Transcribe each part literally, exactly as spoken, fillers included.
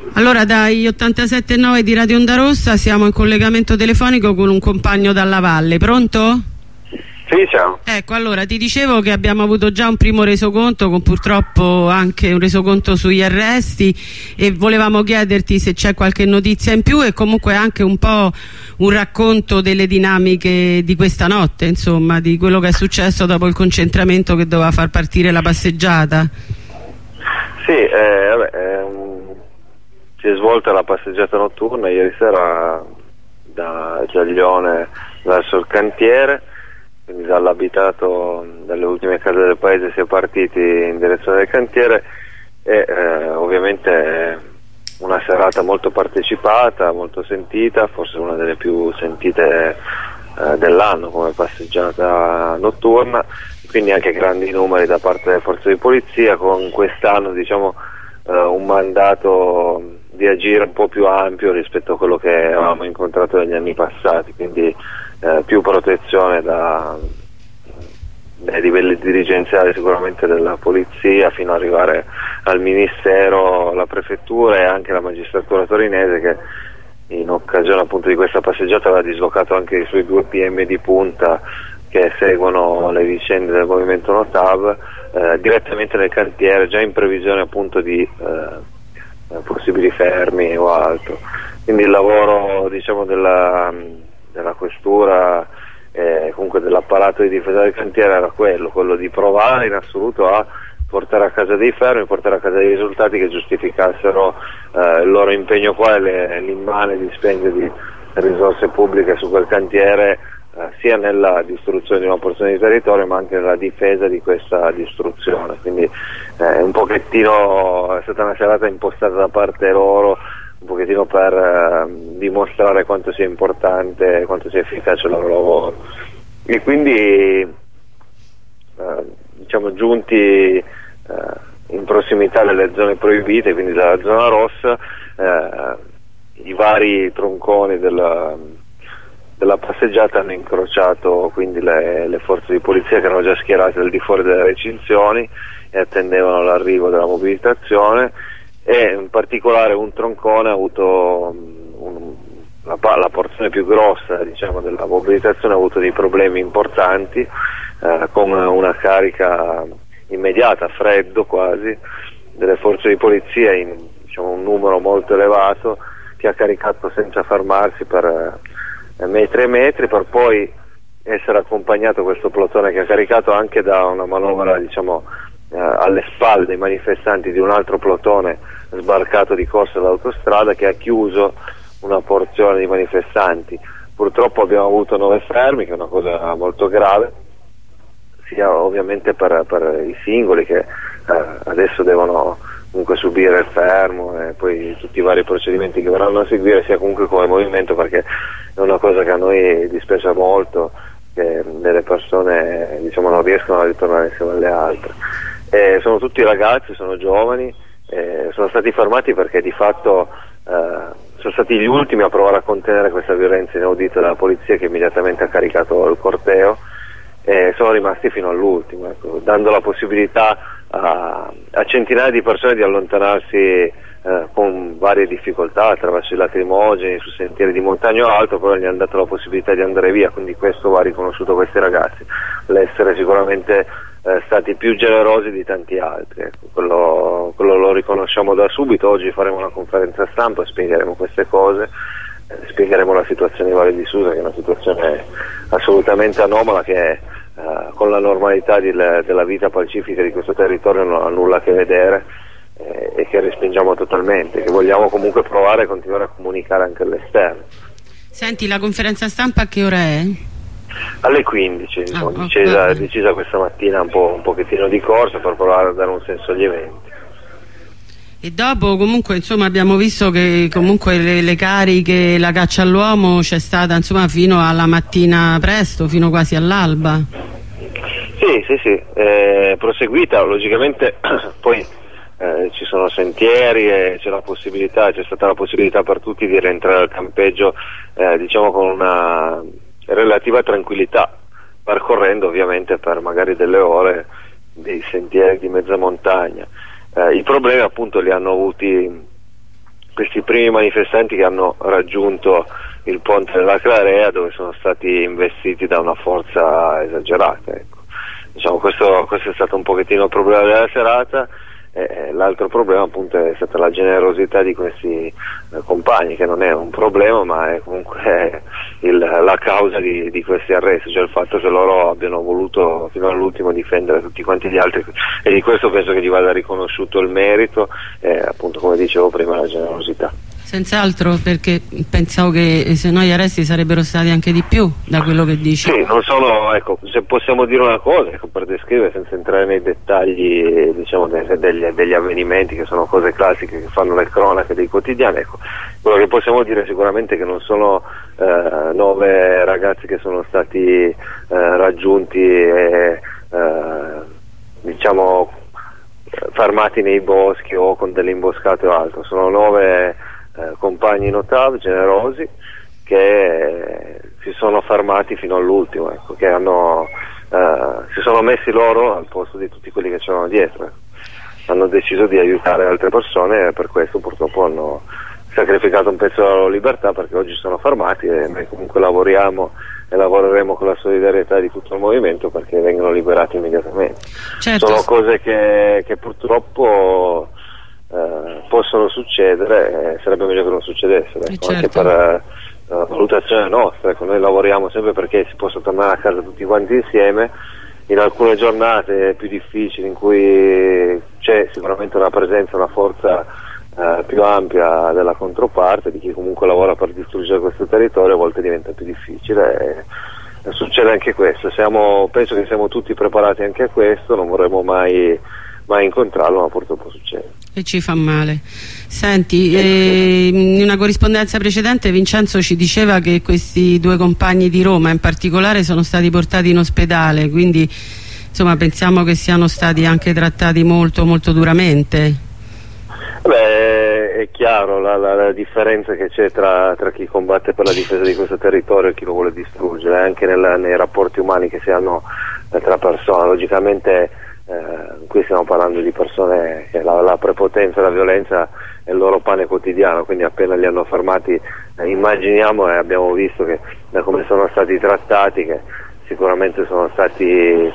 Allora, dagli ottantasette virgola nove di Radio Onda Rossa siamo in collegamento telefonico con un compagno dalla Valle. Pronto? Sì, ciao. Ecco, allora ti dicevo che abbiamo avuto già un primo resoconto, con purtroppo anche un resoconto sugli arresti, e volevamo chiederti se c'è qualche notizia in più e comunque anche un po' un racconto delle dinamiche di questa notte, insomma, di quello che è successo dopo il concentramento che doveva far partire la passeggiata. Sì, eh, vabbè, ehm, si è svolta la passeggiata notturna ieri sera da Giaglione verso il cantiere, quindi dall'abitato, dalle ultime case del paese si è partiti in direzione del cantiere e eh, ovviamente una serata molto partecipata, molto sentita, forse una delle più sentite eh, dell'anno come passeggiata notturna, quindi anche grandi numeri da parte delle forze di polizia, con quest'anno diciamo eh, un mandato di agire un po' più ampio rispetto a quello che avevamo incontrato negli anni passati, quindi eh, più protezione da, dai livelli dirigenziali sicuramente della polizia fino ad arrivare al ministero, alla prefettura e anche alla magistratura torinese, che in occasione appunto di questa passeggiata aveva dislocato anche i suoi due P M di punta che seguono le vicende del movimento Notav eh, direttamente nel cantiere, già in previsione appunto di eh, possibili fermi o altro. Quindi il lavoro diciamo della, della questura e comunque dell'apparato di difesa del cantiere era quello, quello di provare in assoluto a portare a casa dei fermi, portare a casa dei risultati che giustificassero eh, il loro impegno qua e l'immane dispendio di risorse pubbliche su quel cantiere, eh, sia nella distruzione di una porzione di territorio ma anche nella difesa di questa distruzione. Quindi eh, un pochettino è stata una serata impostata da parte loro un pochettino per eh, dimostrare quanto sia importante, quanto sia efficace il loro lavoro, e quindi eh, diciamo giunti eh, in prossimità delle zone proibite, quindi dalla zona rossa, eh, i vari tronconi della, della passeggiata hanno incrociato quindi le, le forze di polizia che erano già schierate al di fuori delle recinzioni e attendevano l'arrivo della mobilitazione, e in particolare un troncone ha avuto un, la, la porzione più grossa diciamo della mobilitazione ha avuto dei problemi importanti eh, con una carica immediata, a freddo quasi, delle forze di polizia in diciamo, un numero molto elevato, che ha caricato senza fermarsi per eh, metri e metri, per poi essere accompagnato questo plotone che ha caricato anche da una manovra diciamo eh, alle spalle dei manifestanti di un altro plotone sbarcato di corsa dall'autostrada, che ha chiuso una porzione di manifestanti. Purtroppo abbiamo avuto nove fermi, che è una cosa molto grave, sia ovviamente per, per i singoli che eh, adesso devono comunque subire il fermo e poi tutti i vari procedimenti che verranno a seguire, sia comunque come movimento, perché è una cosa che a noi dispiace molto, che delle persone diciamo non riescono a ritornare insieme alle altre. E sono tutti ragazzi, sono giovani, eh, sono stati fermati perché di fatto eh, sono stati gli ultimi a provare a contenere questa violenza inaudita della polizia, che immediatamente ha caricato il corteo, e sono rimasti fino all'ultimo, ecco, dando la possibilità a, a centinaia di persone di allontanarsi eh, con varie difficoltà attraverso i lacrimogeni su sentieri di montagna o altro, però gli hanno dato la possibilità di andare via, quindi questo va riconosciuto a questi ragazzi, l'essere sicuramente eh, stati più generosi di tanti altri, ecco, quello, quello lo riconosciamo da subito. Oggi faremo una conferenza stampa e spiegheremo queste cose, eh, spiegheremo la situazione di Valle di Susa, che è una situazione assolutamente anomala, che Uh, con la normalità di le, della vita pacifica di questo territorio non ha nulla a che vedere, eh, e che respingiamo totalmente, che vogliamo comunque provare e continuare a comunicare anche all'esterno. Senti, la conferenza stampa a che ora è? Alle quindici, insomma, ah, decisa, okay. decisa questa mattina un, po', un pochettino di corsa per provare a dare un senso agli eventi. E dopo comunque insomma abbiamo visto che comunque le, le cariche, la caccia all'uomo c'è stata insomma fino alla mattina presto, fino quasi all'alba. Sì, sì, sì, è proseguita, logicamente poi eh, ci sono sentieri e c'è la possibilità, c'è stata la possibilità per tutti di rientrare al campeggio eh, diciamo con una relativa tranquillità, percorrendo ovviamente per magari delle ore dei sentieri di mezza montagna. Eh, I problemi appunto li hanno avuti questi primi manifestanti che hanno raggiunto il ponte della Clarea, dove sono stati investiti da una forza esagerata, ecco. Diciamo, questo, questo è stato un pochettino il problema della serata. Eh, l'altro problema appunto è stata la generosità di questi eh, compagni, che non è un problema ma è comunque il, la causa di, di questi arresti, cioè il fatto che loro abbiano voluto fino all'ultimo difendere tutti quanti gli altri, e di questo penso che gli vada riconosciuto il merito e appunto, come dicevo prima, la generosità. Senz'altro, perché pensavo che se no gli arresti sarebbero stati anche di più, da quello che dici. Sì, non sono, ecco, se possiamo dire una cosa, ecco, per descrivere senza entrare nei dettagli, diciamo, de, degli, degli avvenimenti che sono cose classiche che fanno le cronache dei quotidiani, ecco, quello che possiamo dire sicuramente è che non sono eh, nove ragazzi che sono stati eh, raggiunti e eh, diciamo fermati nei boschi o con delle imboscate o altro, sono nove Eh, compagni notabili, generosi, che eh, si sono fermati fino all'ultimo, ecco, che hanno, eh, si sono messi loro al posto di tutti quelli che c'erano dietro, ecco. Hanno deciso di aiutare altre persone e per questo purtroppo hanno sacrificato un pezzo della loro libertà, perché oggi sono fermati e noi comunque lavoriamo e lavoreremo con la solidarietà di tutto il movimento perché vengano liberati immediatamente. Certo. Sono cose che, che purtroppo Uh, possono succedere, eh, sarebbe meglio che non succedessero, ecco, certo. Anche per uh, valutazione nostra, ecco, noi lavoriamo sempre perché si possa tornare a casa tutti quanti insieme. In alcune giornate più difficili in cui c'è sicuramente una presenza, una forza uh, più ampia della controparte, di chi comunque lavora per distruggere questo territorio, a volte diventa più difficile e, e succede anche questo. Siamo, penso che siamo tutti preparati anche a questo, non vorremmo mai mai incontrarlo, ma purtroppo succede. E ci fa male. Senti, eh, in una corrispondenza precedente Vincenzo ci diceva che questi due compagni di Roma in particolare sono stati portati in ospedale, quindi insomma pensiamo che siano stati anche trattati molto molto duramente. Beh, è chiaro la, la, la differenza che c'è tra, tra chi combatte per la difesa di questo territorio e chi lo vuole distruggere, anche nella, nei rapporti umani che si hanno tra persone. Logicamente Eh, qui stiamo parlando di persone che la, la prepotenza e la violenza è il loro pane quotidiano, quindi appena li hanno fermati eh, immaginiamo e abbiamo visto che da come sono stati trattati, che sicuramente sono stati eh,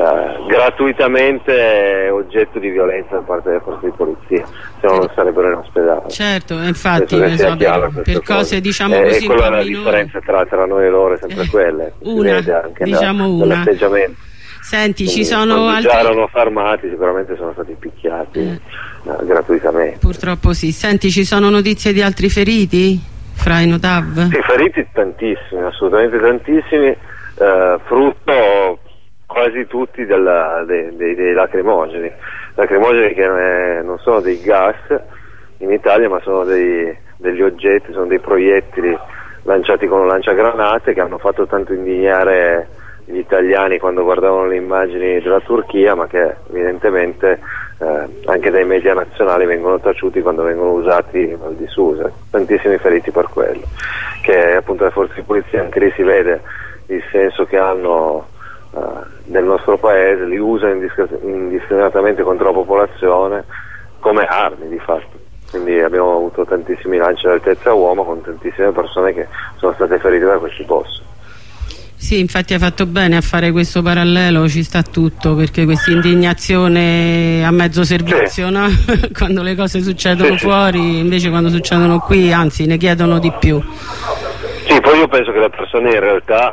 gratuitamente oggetto di violenza da parte delle forze di polizia, se no non sarebbero in ospedale. Certo, infatti so, per, per cose diciamo eh, così, e quella è la differenza tra, tra noi e loro, è sempre eh, quella, una, si vede anche diciamo da, una. dall'atteggiamento. Senti, Quindi, ci sono altri... già erano fermati, sicuramente sono stati picchiati eh. no, gratuitamente. Purtroppo sì. Senti, ci sono notizie di altri feriti fra i Notav? Sì, feriti tantissimi, assolutamente tantissimi, eh, frutto quasi tutti della, dei, dei, dei lacrimogeni. Lacrimogeni che eh, non sono dei gas in Italia, ma sono dei, degli oggetti, sono dei proiettili lanciati con un lanciagranate che hanno fatto tanto indignare gli italiani quando guardavano le immagini della Turchia, ma che evidentemente eh, anche dai media nazionali vengono taciuti quando vengono usati mal disuso. Tantissimi feriti per quello, che appunto le forze di polizia, anche lì si vede il senso che hanno eh, del nostro paese, li usano indisc- indiscriminatamente contro la popolazione come armi di fatto. Quindi abbiamo avuto tantissimi lanci all'altezza uomo con tantissime persone che sono state ferite da questi boss. Sì, infatti hai fatto bene a fare questo parallelo, ci sta tutto, perché questa indignazione a mezzo servizio, sì. No? Quando le cose succedono sì, fuori, sì. Invece quando succedono qui, anzi, ne chiedono di più. Sì, poi io penso che le persone in realtà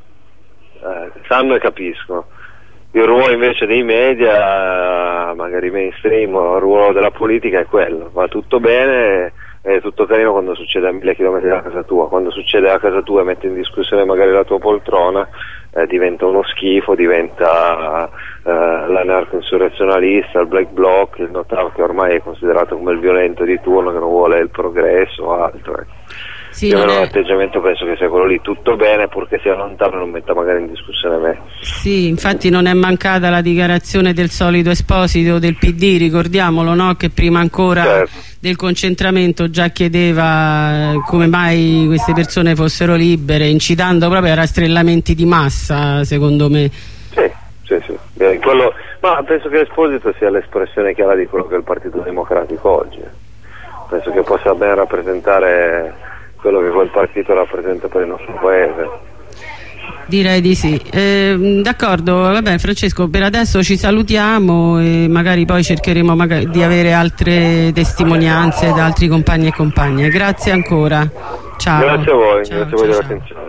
eh, sanno e capiscono. Il ruolo invece dei media, magari mainstream, il ruolo della politica è quello, va tutto bene, è tutto carino quando succede a mille chilometri da casa tua, quando succede a casa tua e metti in discussione magari la tua poltrona, eh, diventa uno schifo, diventa eh, l'anarco-insurrezionalista, il black bloc, il Notav che ormai è considerato come il violento di turno che non vuole il progresso o altro. Eh. Sì, io non è... l'atteggiamento penso che sia quello lì, tutto bene purché sia lontano e non metta magari in discussione me. Sì, infatti non è mancata la dichiarazione del solito Esposito del P D, ricordiamolo, no? Che prima ancora certo. del concentramento già chiedeva come mai queste persone fossero libere, incitando proprio a rastrellamenti di massa, secondo me. Sì, sì, sì. Beh, quello... ma penso che Esposito sia l'espressione chiara di quello che è il Partito Democratico oggi. Penso che poi possa ben rappresentare quello che quel partito rappresenta per il nostro paese. Direi di sì. Eh, d'accordo, va bene Francesco, per adesso ci salutiamo e magari poi cercheremo magari di avere altre testimonianze da altri compagni e compagne. Grazie ancora. Ciao. Grazie a voi, ciao, grazie a voi ciao, dell'attenzione.